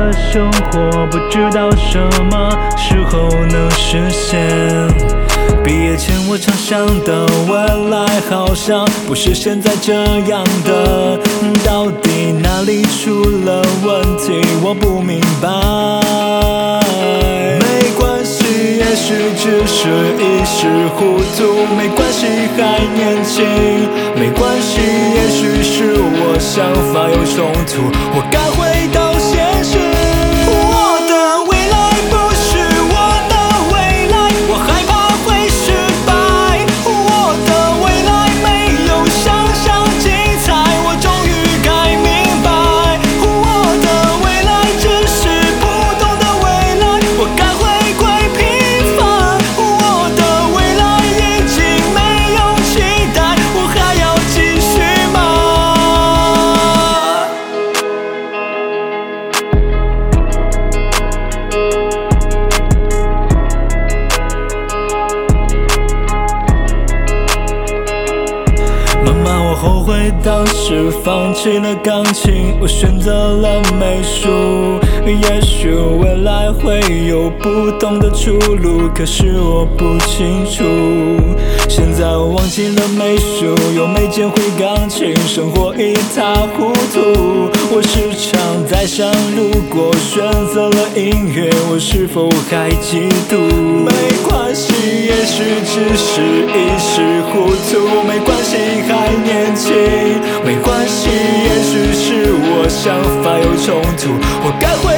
的生活，不知道什么时候能实现。毕业前我常想的未来，好像不是现在这样的。到底哪里出了问题？我不明白。没关系，也许只是一时糊涂。没关系，还年轻。没关系，也许是我想法有冲突。我该回到现实。我的未来不是我的未来，我害怕会失败。我的未来没有想象精彩，我终于该明白。我的未来只是不同的未来，我该回归平凡。我的未来已经没有期待，我还要继续吗？妈妈，我后悔当时放弃了钢琴，我选择了美术。也许未来会有不同的出路，可是我不清楚。现在我忘记了美术，又没捡回钢琴，生活一塌糊涂。我时常在想，如果选择了音乐，我是否还嫉妒？没关系，也许只是一时糊涂。没关系，还年轻。没关系，也许是我想法有冲突。我该回